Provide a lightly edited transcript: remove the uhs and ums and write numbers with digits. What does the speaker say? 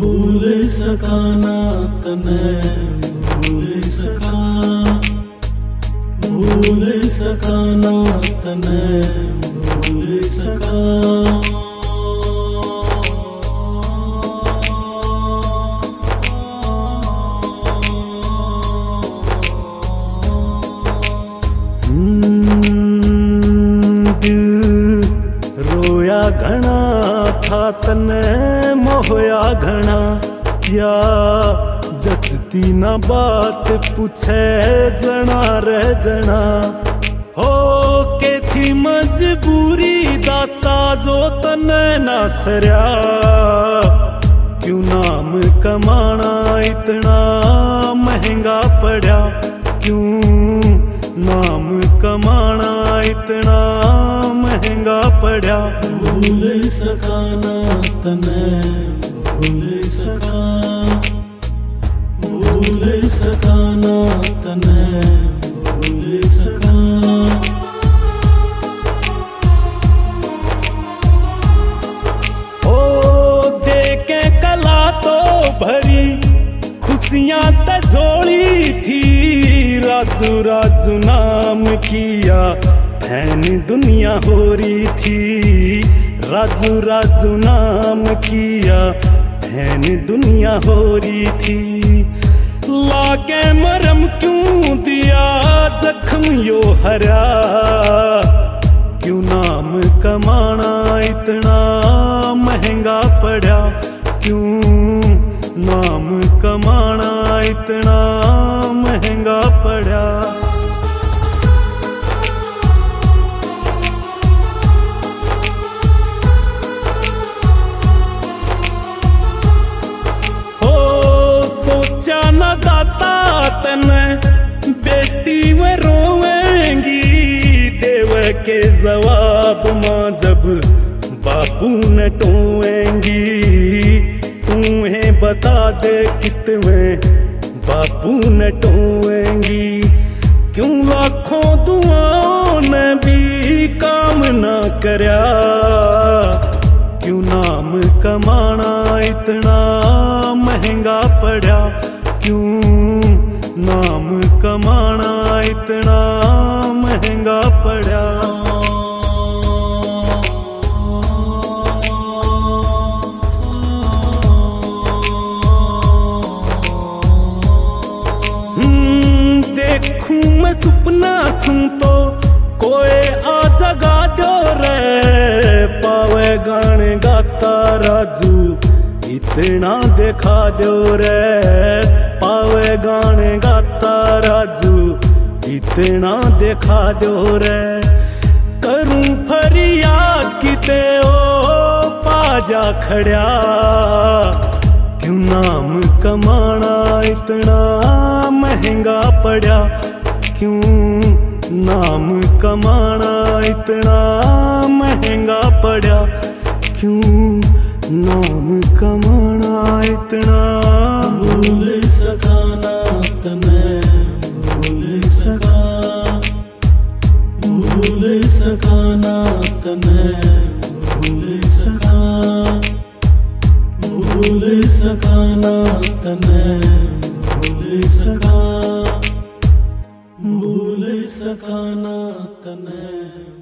भूल सकाना तने भूल सका, भूल सकाना तने भूल सका। रोया घना था तने मोहया घना, या जचती ना बात पूछे जना रह जना। हो के थी मजबूरी दाता जो तने ना सरया, क्यों नाम कमाना इतना महंगा पड़ा, क्यों नाम कमाना इतना महंगा पड़ा। भूल सकाना तने भूल सका, भूल सकाना तने भूल सका। ओ देके कला तो भरी खुशियां तझोली थी, राजू राजू नाम किया फैन दुनिया हो रही थी, राजू राजू नाम किया फैन दुनिया हो रही थी। लाके मरम क्यों दिया जख्म यो हरा, क्यों नाम कमाना इतना महंगा पड़ा, क्यों नाम कमाना इतना महंगा पड़ा। सोचा न दाता तने बेटी में रोवेंगी, देव के जवाब मां जब बापू न टोएंगी। तुम्हें बता दे कितने बापू न टोएंगी, क्यों लाखों दुआओं ने भी काम ना करया, क्यों नाम कमाना इतना महंगा पड़ा, क्यों नाम कमाना इतना महंगा पड़ा। देखूं मैं सपना सुन तो कोई आ जगा दो रे, पावे गाने गाता राजू इतना दिखा दो रे, पावे गाने गाता राजू इतना दिखा दो रे। करूं फरियाद किते ओ पाजा खड़ा, क्यों नाम कमाना इतना महंगा पड़ा, क्यों नाम कमाना इतना महंगा पड़ा, क्यों नाम कमाना इतना। भूल सकाना तने भूल सका, भूल सकाना तने भूल सका, भूल सकाना तने भूल सका, भूल सकाना तने।